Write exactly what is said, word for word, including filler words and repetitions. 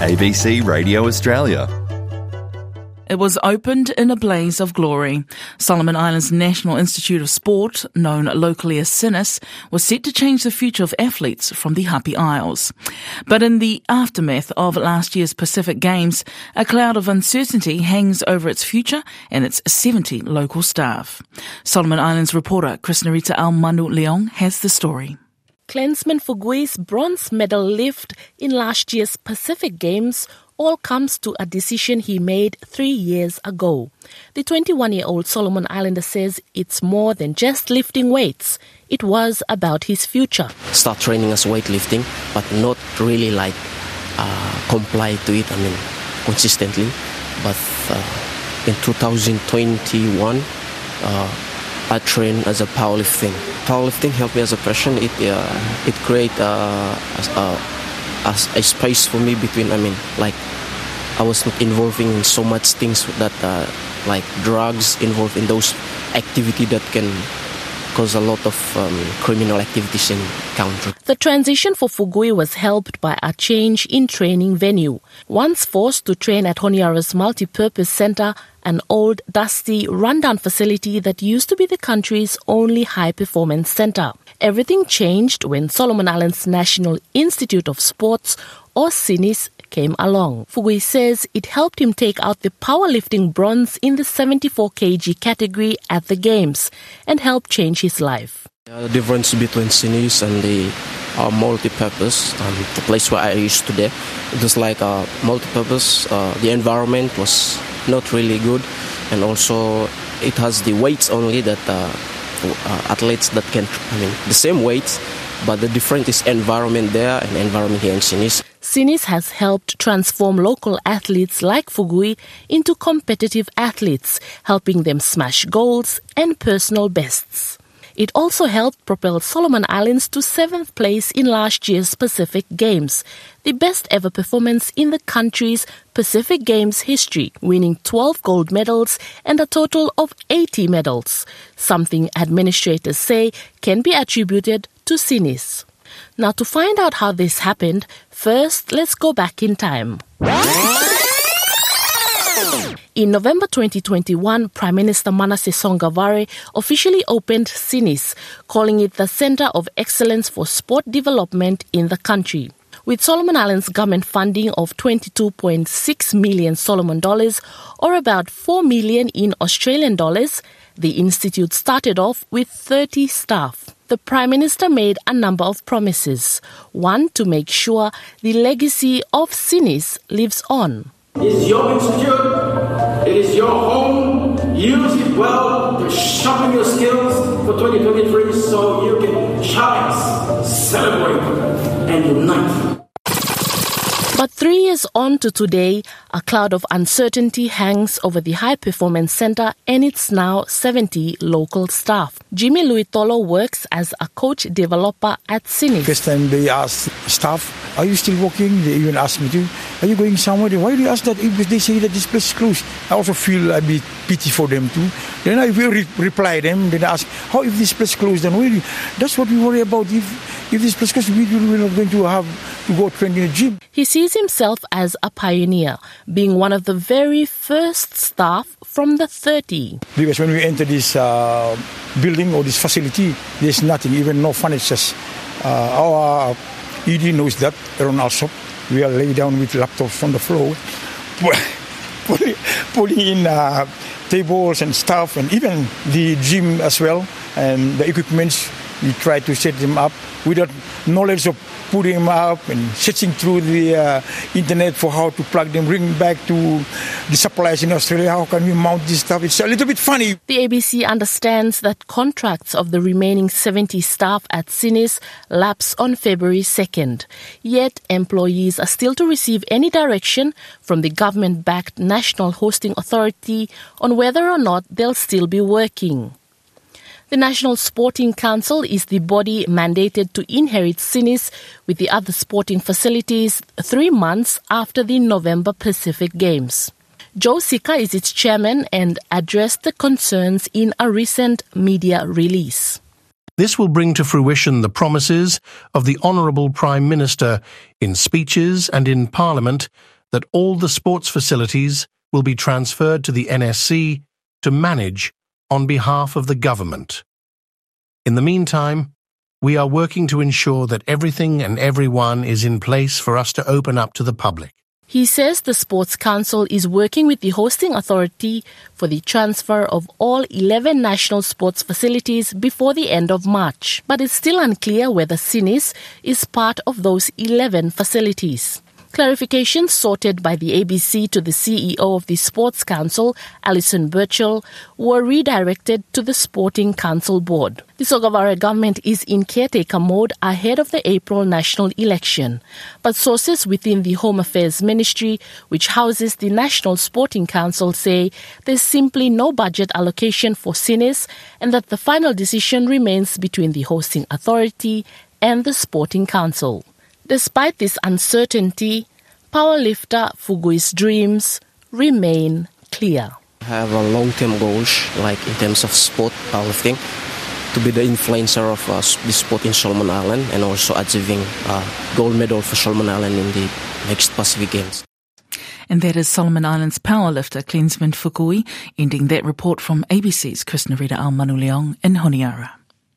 A B C Radio Australia. It was opened in a blaze of glory. Solomon Islands National Institute of Sport, known locally as SINIS, was set to change the future of athletes from the Happy Isles. But in the aftermath of last year's Pacific Games, a cloud of uncertainty hangs over its future and its seventy local staff. Solomon Islands reporter Krishnarita Al-Manu-Leong has the story. Klansman Fugui's bronze medal lift in last year's Pacific Games all comes to a decision he made three years ago. The twenty-one-year-old Solomon Islander says it's more than just lifting weights. It was about his future. Start training as weightlifting, but not really like uh, comply to it, I mean, consistently. But uh, in two thousand twenty-one, uh, I trained as a powerlifting. Powerlifting helped me as a passion. It uh, it create uh, a, a, a space for me between, I mean, like, I was not involving in so much things that uh, like drugs involved in those activity that can cause a lot of um, criminal activities in country. The transition for Fugui was helped by a change in training venue. Once forced to train at Honiara's Multi-Purpose Centre, an old, dusty, rundown facility that used to be the country's only high-performance centre. Everything changed when Solomon Islands National Institute of Sports, or SINIS, came along. Fugui says it helped him take out the powerlifting bronze in the seventy-four kilograms category at the Games and helped change his life. The difference between SINIS and the uh, multi-purpose, um, the place where I used to there, it was like a multi-purpose. Uh, the environment was not really good, and also it has the weights only that uh, uh, athletes that can, I mean, the same weights, but the difference is environment there and environment here in SINIS. SINIS has helped transform local athletes like Fugui into competitive athletes, helping them smash goals and personal bests. It also helped propel Solomon Islands to seventh place in last year's Pacific Games, the best ever performance in the country's Pacific Games history, winning twelve gold medals and a total of eighty medals, something administrators say can be attributed to SINIS. Now, to find out how this happened, first let's go back in time. In November twenty twenty-one, Prime Minister Manasseh Songavare officially opened SINIS, calling it the Centre of Excellence for Sport Development in the country. With Solomon Islands government funding of twenty-two point six million Solomon dollars, or about four million in Australian dollars, the institute started off with thirty staff. The Prime Minister made a number of promises. One, to make sure the legacy of SINIS lives on. It's your institute, it is your home. Use it well to sharpen your skills for twenty twenty-three so you can shine, celebrate, and unite. But three years on to today, a cloud of uncertainty hangs over the High Performance Centre and its now seventy local staff. Jimmy Luitolo works as a coach developer at SINIS. First time they asked staff, are you still working? They even asked me to, are you going somewhere? Why do you ask that? Because they say that this place is closed. I also feel a bit pity for them too. Then I will re- reply them. Then I ask, how if this place closed? Then really, that's what we worry about. If if this place closed, we we're not going to have to go train in a gym. He sees himself as a pioneer, being one of the very first staff from the thirty. Because when we enter this uh, building or this facility, there's nothing, even no furniture. Uh, our E D knows that around our shop. We are laid down with laptops on the floor, pulling, pulling in uh, tables and stuff, and even the gym as well, and the equipments. We try to set them up without knowledge of putting them up and searching through the uh, internet for how to plug them, bring back to the suppliers in Australia. How can we mount this stuff? It's a little bit funny. The A B C understands that contracts of the remaining seventy staff at SINIS lapse on February second. Yet, employees are still to receive any direction from the government-backed National Hosting Authority on whether or not they'll still be working. The National Sporting Council is the body mandated to inherit SINIS with the other sporting facilities three months after the November Pacific Games. Joe Sika is its chairman and addressed the concerns in a recent media release. This will bring to fruition the promises of the Honourable Prime Minister in speeches and in Parliament that all the sports facilities will be transferred to the N S C to manage on behalf of the government. In the meantime, we are working to ensure that everything and everyone is in place for us to open up to the public. He says the Sports Council is working with the hosting authority for the transfer of all eleven national sports facilities before the end of March, but it's still unclear whether Sinis is part of those eleven facilities. Clarifications sorted by the A B C to the C E O of the Sports Council, Alison Birchall, were redirected to the Sporting Council Board. The Sogavare government is in caretaker mode ahead of the April national election, but sources within the Home Affairs Ministry, which houses the National Sporting Council, say there's simply no budget allocation for Sinis and that the final decision remains between the hosting authority and the Sporting Council. Despite this uncertainty, powerlifter Fugui's dreams remain clear. I have a long-term goals, like in terms of sport, powerlifting, to be the influencer of uh, this sport in Solomon Island and also achieving a gold medal for Solomon Island in the next Pacific Games. And that is Solomon Islands powerlifter Klinsmann Fugui, ending that report from A B C's Krishna Rita Al Manuleong in Honiara.